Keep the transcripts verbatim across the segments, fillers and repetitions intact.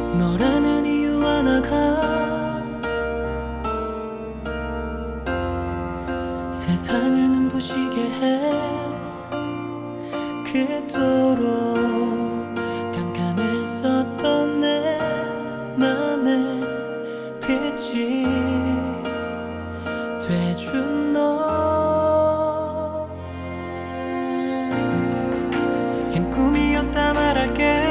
너라는 이유 하나가 세상을 눈부시게 해. 그토록 깜깜했었던 내 맘에 빛이 돼준 너. 긴 꿈이었다 말할게.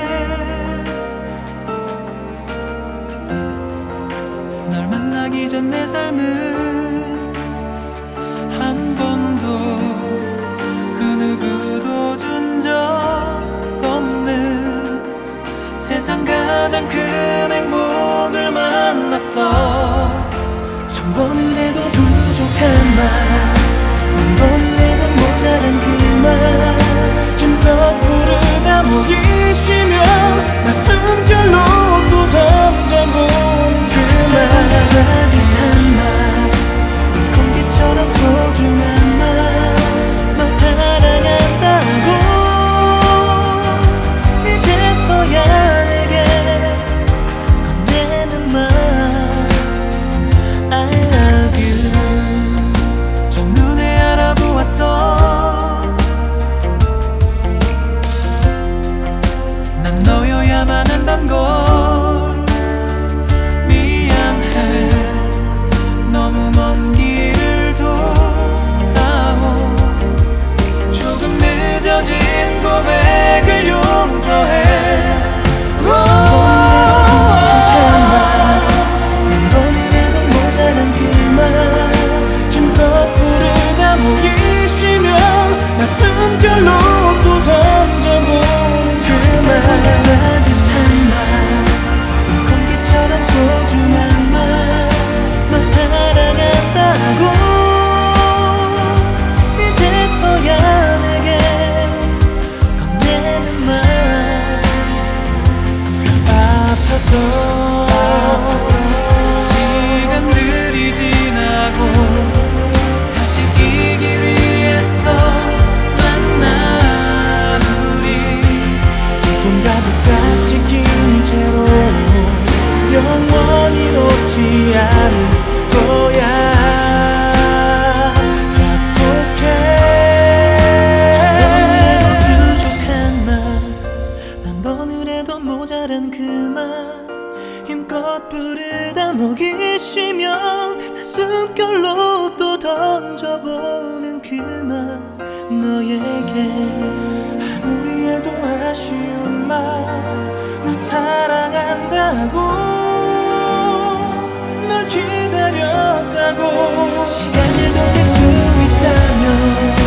널 만나기 전 내 삶은 한 번도 그 누구도 준 적 없는 세상 가장 큰 행복을 만났어. 천 번을 해도 부족한 말, 만 번을 해도 모자란 그 말, 힘껏 부르다 목이 쉬면 나 숨결로 또 던져보는 그 말. 따뜻한 말, 공기처럼 소중한 말, 널 사랑한다고 이제서야 내게 건네는 말 I love you. 첫눈에 알아보았어. 난 너여야만 한단 걸. 미안해, 너무 먼 길을 돌아온 조금 늦어진 고백을 용서해. 만 번을 해도 모자란 그 말, 힘껏 부르다 목이 쉬면 나 숨결로 또 던져보는 그 말. 따뜻한 말, 공기처럼 소중한 말, 널 사랑한다고 이제서야 내게 건네는 말. 아팠던 시간들이 지나고 다시 이 길 위에서 만난 우리, 두 손 가득 다친 긴 채로 영원히 놓지 않을 거야. 약속해. 부족한 말, 만 번을 해도 모자란 그 말, 힘껏 부르다 목이 쉬면 나 숨결로 또 던져보는 그 말. 너에게 아무리 해도 아쉬운 말, 난 사랑한다고, 널 기다렸다고. 시간을 돌릴 수 있다면